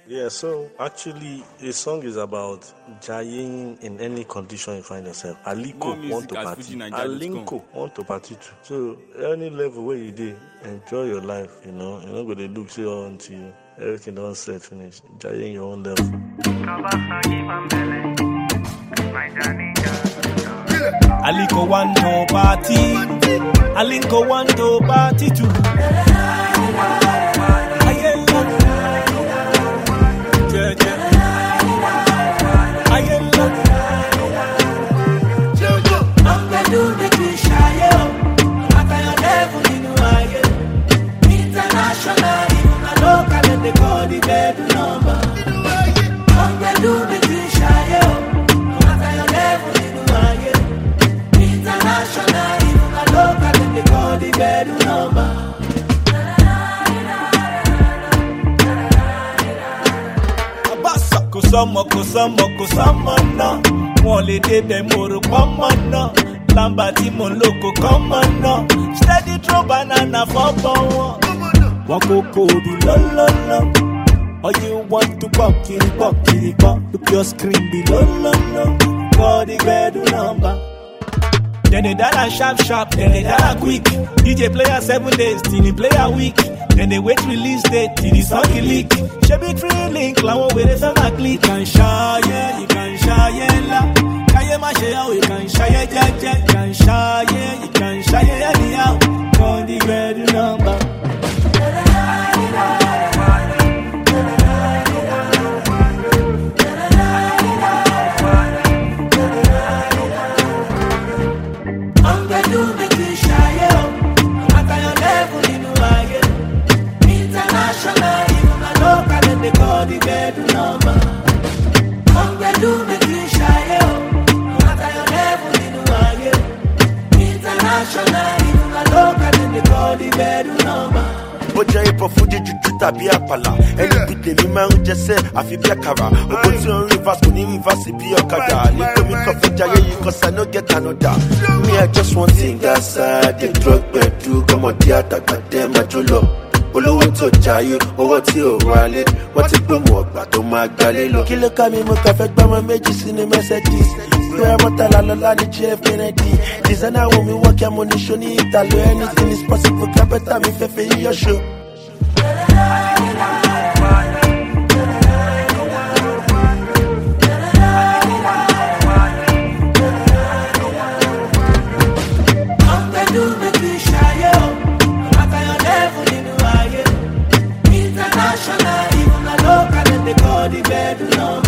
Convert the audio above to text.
Yeah, so actually, the song is about jaying in any condition you find yourself. Aliko want to party. Alinko want to party too. So any level where you dey, enjoy your life. You're not gonna look say until everything done set finish. Jaying your own level. Aliko want to party. Alinko want to party too. Kusama na Wale de dem moro pamana Lambati mon loco kamana Steady throw banana for power Wakoko be lololo Or you want to pop kitty pop Look your screen be lololo God the bed number Then they dada sharp Then they dada quick DJ player 7 days till the player week Then they wait release date till the song leak She be free link Lawo with the song click Can shy yeah you can shy yeah la Kaye ma she you can shy yeah jaja Can shy yeah you can shy yeah anyhow Call the bed number the bed number. Do make you shy, no matter your level in the international, even local, and they call the bed number. Oja ipo fuji juju tabi apala. Any beat me man just say I feel biakara. Ogo on reverse, kuni reverse be okada. Lipo me coffee jaye cause I no get another. Me I just want sing outside the drug bed to come on theater, goddamn my jolo. Olówó tó jayé, owó tí ò wálé. Wọ́n ti gbé mu ọgbà tó máa gbalé lọ. Kí ló ká mi mú kafẹ́ gbọ́mọ méjì sínú Mercedes. Bóyá mọ́tàlá lọ́la ní JF Kennedy. Designer wo mi wọ́n kí amúniṣó ní ìtàlọ́. Anything is possible, kápẹ́tà mi fẹ́ fẹ́ yíyọ́ ṣó. International, even a local, and they call the bed number.